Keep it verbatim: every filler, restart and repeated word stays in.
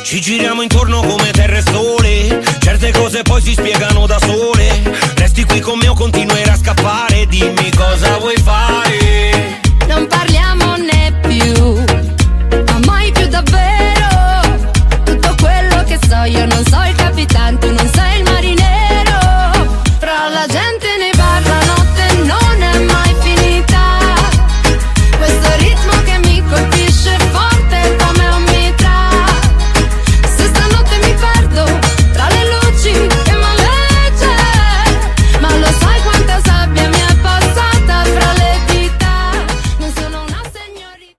Ci giriamo intorno come terra e sole, certe cose poi si spiegano da sole. Resti qui con me o continuerai a scappare, dimmi cosa vuoi fare. Non parliamone più, ma mai più davvero. Tutto quello che so io non so il capitano, tu non sei il marinero. Fra la gente